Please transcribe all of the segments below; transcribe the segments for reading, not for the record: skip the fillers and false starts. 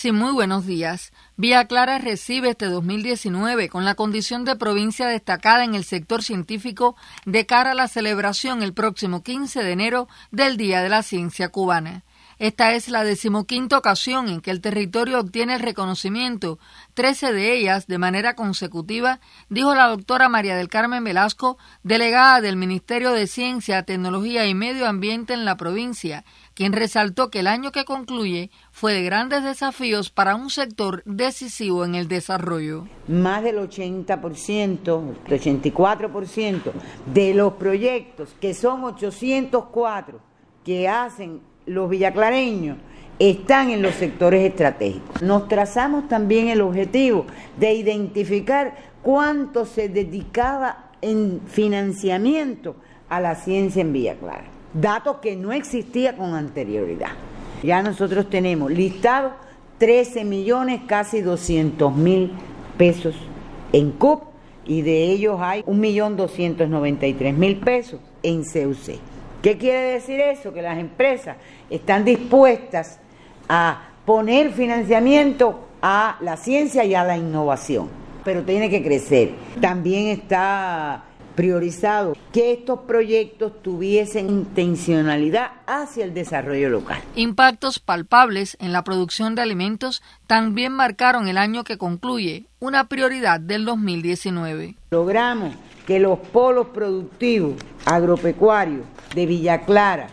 Sí, muy buenos días. Villa Clara recibe este 2019 con la condición de provincia destacada en el sector científico de cara a la celebración el próximo 15 de enero del Día de la Ciencia Cubana. Esta es la 15ª ocasión en que el territorio obtiene el reconocimiento, 13 de ellas de manera consecutiva, dijo la doctora María del Carmen Velasco, delegada del Ministerio de Ciencia, Tecnología y Medio Ambiente en la provincia, quien resaltó que el año que concluye fue de grandes desafíos para un sector decisivo en el desarrollo. Más del 80%, el 84% de los proyectos, que son 804, que hacen los villaclareños, están en los sectores estratégicos. Nos trazamos también el objetivo de identificar cuánto se dedicaba en financiamiento a la ciencia en Villa Clara, datos que no existía con anterioridad. Ya nosotros tenemos listado 13 millones, casi 200.000 pesos en CUP, y de ellos hay 1.293.000 pesos en CUC. ¿Qué quiere decir eso? Que las empresas están dispuestas a poner financiamiento a la ciencia y a la innovación, pero tiene que crecer. También está priorizado que estos proyectos tuviesen intencionalidad hacia el desarrollo local. Impactos palpables en la producción de alimentos también marcaron el año que concluye, una prioridad del 2019. Logramos que los polos productivos agropecuarios de Villa Clara,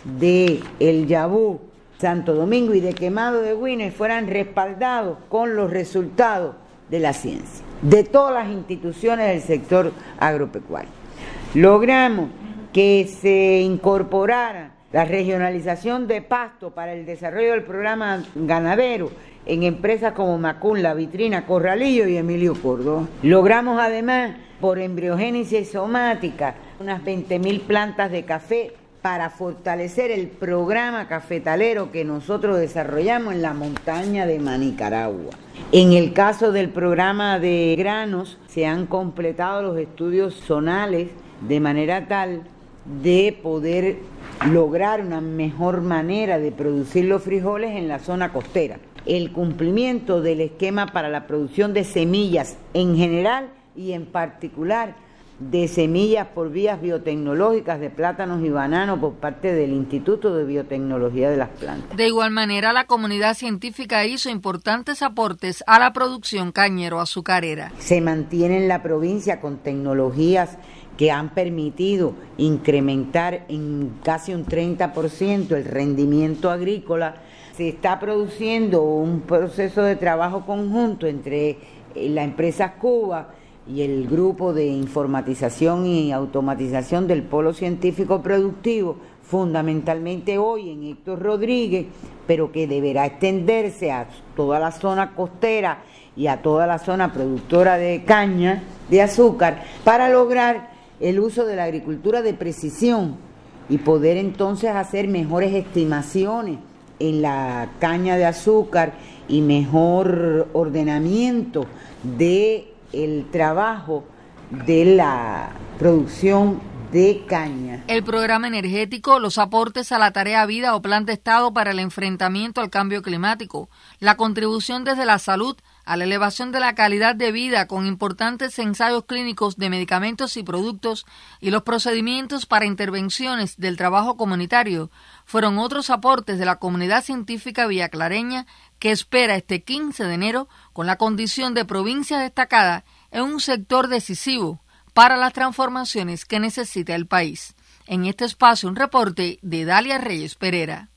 de El Yabú, Santo Domingo y de Quemado de Güines fueran respaldados con los resultados de la ciencia, de todas las instituciones del sector agropecuario. Logramos que se incorporara la regionalización de pasto para el desarrollo del programa ganadero en empresas como Macún, La Vitrina, Corralillo y Emilio Córdoba. Logramos además, por embriogénesis somática, unas 20.000 plantas de café para fortalecer el programa cafetalero que nosotros desarrollamos en la montaña de Manicaragua. En el caso del programa de granos, se han completado los estudios zonales de manera tal de poder lograr una mejor manera de producir los frijoles en la zona costera. El cumplimiento del esquema para la producción de semillas en general y en particular de semillas por vías biotecnológicas de plátanos y bananos por parte del Instituto de Biotecnología de las Plantas. De igual manera, la comunidad científica hizo importantes aportes a la producción cañero-azucarera. Se mantiene en la provincia con tecnologías que han permitido incrementar en casi un 30% el rendimiento agrícola. Se está produciendo un proceso de trabajo conjunto entre la empresa Cuba y el grupo de informatización y automatización del Polo Científico Productivo, fundamentalmente hoy en Héctor Rodríguez, pero que deberá extenderse a toda la zona costera y a toda la zona productora de caña de azúcar, para lograr el uso de la agricultura de precisión y poder entonces hacer mejores estimaciones en la caña de azúcar y mejor ordenamiento de el trabajo de la producción de caña. El programa energético, los aportes a la tarea Vida o Plan de Estado para el enfrentamiento al cambio climático, la contribución desde la salud a la elevación de la calidad de vida con importantes ensayos clínicos de medicamentos y productos y los procedimientos para intervenciones del trabajo comunitario fueron otros aportes de la comunidad científica villaclareña que espera este 15 de enero con la condición de provincia destacada en un sector decisivo para las transformaciones que necesita el país. En este espacio, un reporte de Dalia Reyes Pereira.